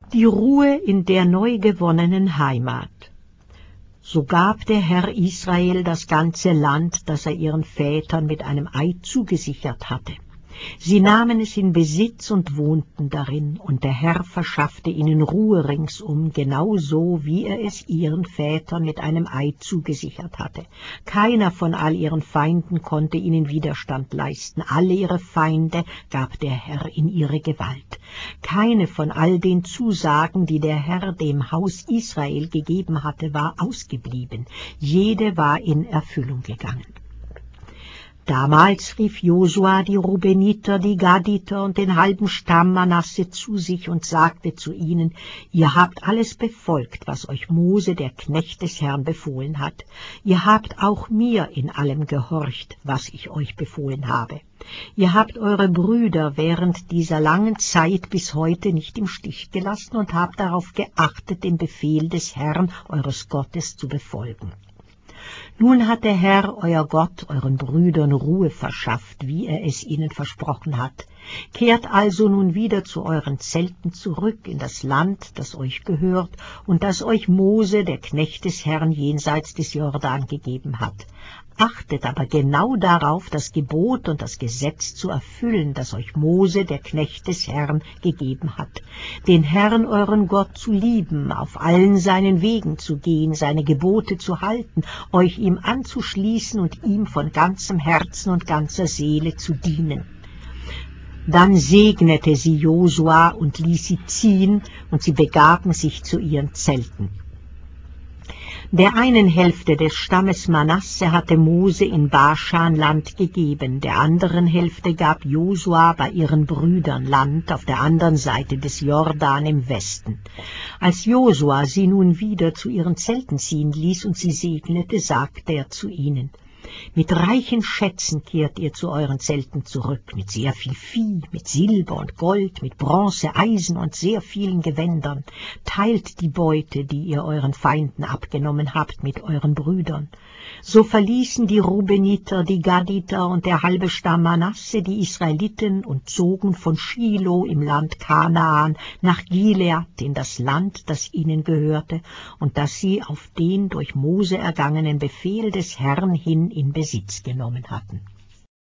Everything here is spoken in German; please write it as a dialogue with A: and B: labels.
A: die Ruhe in der neu gewonnenen Heimat. So gab der Herr Israel das ganze Land, das er ihren Vätern mit einem Eid zugesichert hatte. Sie nahmen es in Besitz und wohnten darin, und der Herr verschaffte ihnen Ruhe ringsum, genauso wie er es ihren Vätern mit einem Eid zugesichert hatte. Keiner von all ihren Feinden konnte ihnen Widerstand leisten. Alle ihre Feinde gab der Herr in ihre Gewalt. Keine von all den Zusagen, die der Herr dem Haus Israel gegeben hatte, war ausgeblieben. Jede war in Erfüllung gegangen. Damals rief Josua die Rubeniter, die Gaditer und den halben Stamm Manasse zu sich und sagte zu ihnen: Ihr habt alles befolgt, was euch Mose, der Knecht des Herrn, befohlen hat. Ihr habt auch mir in allem gehorcht, was ich euch befohlen habe. Ihr habt eure Brüder während dieser langen Zeit bis heute nicht im Stich gelassen und habt darauf geachtet, den Befehl des Herrn, eures Gottes, zu befolgen. Nun hat der Herr, euer Gott, euren Brüdern Ruhe verschafft, wie er es ihnen versprochen hat. Kehrt also nun wieder zu euren Zelten zurück in das Land, das euch gehört und das euch Mose, der Knecht des Herrn, jenseits des Jordan gegeben hat. Achtet aber genau darauf, das Gebot und das Gesetz zu erfüllen, das euch Mose, der Knecht des Herrn, gegeben hat. Den Herrn, euren Gott, zu lieben, auf allen seinen Wegen zu gehen, seine Gebote zu halten, euch ihm anzuschließen und ihm von ganzem Herzen und ganzer Seele zu dienen. Dann segnete sie Josua und ließ sie ziehen, und sie begaben sich zu ihren Zelten. Der einen Hälfte des Stammes Manasse hatte Mose in Baschan Land gegeben, der anderen Hälfte gab Josua bei ihren Brüdern Land auf der anderen Seite des Jordan im Westen. Als Josua sie nun wieder zu ihren Zelten ziehen ließ und sie segnete, sagte er zu ihnen: Mit reichen Schätzen kehrt ihr zu euren Zelten zurück, mit sehr viel Vieh, mit Silber und Gold, mit Bronze, Eisen und sehr vielen Gewändern. Teilt die Beute, die ihr euren Feinden abgenommen habt, mit euren Brüdern. So verließen die Rubeniter, die Gaditer und der halbe Stamm Manasse die Israeliten und zogen von Schilo im Land Kanaan nach Gilead in das Land, das ihnen gehörte und das sie auf den durch Mose ergangenen Befehl des Herrn hin in Besitz genommen hatten.